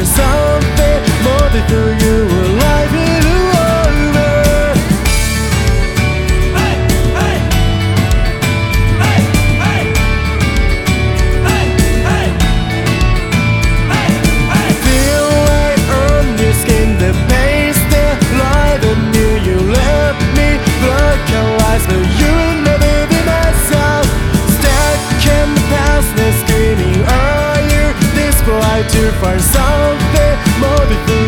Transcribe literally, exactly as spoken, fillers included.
something more than who you were life in over. Hey, hey. Hey, hey. Hey, hey. Hey, hey. Feel right on your skin, the pace, the light on you. You left me vocalized, but you'll never be myself. Stuck in the past, now screaming, are you this blind to find something more than who